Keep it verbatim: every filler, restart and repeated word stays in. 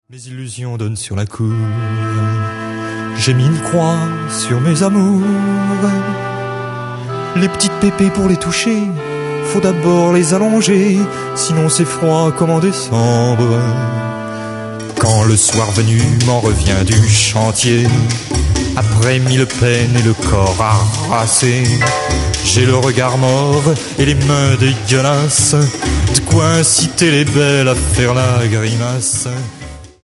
Mes illusions donnent sur la cour. J'ai mis une croix sur mes amours. Les petites pépées pour les toucher, faut d'abord les allonger, sinon c'est froid comme en décembre. Quand le soir venu m'en revient du chantier, après mille peines et le corps harassé, j'ai le regard mort et les mains dégueulasses, de quoi inciter les belles à faire la grimace.